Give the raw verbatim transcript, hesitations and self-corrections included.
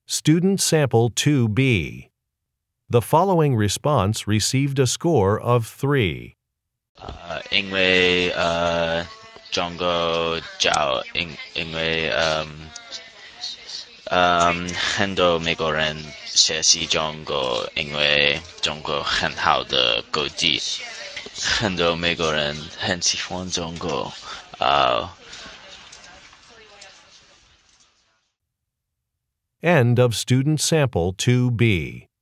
Student Sample two B. The following response received a score of three. 呃，因为呃，中国教因因为嗯嗯很多美国人学习中国，因为中国很好的国际，很多美国人很喜欢中国，呃。 End of Student Sample two B.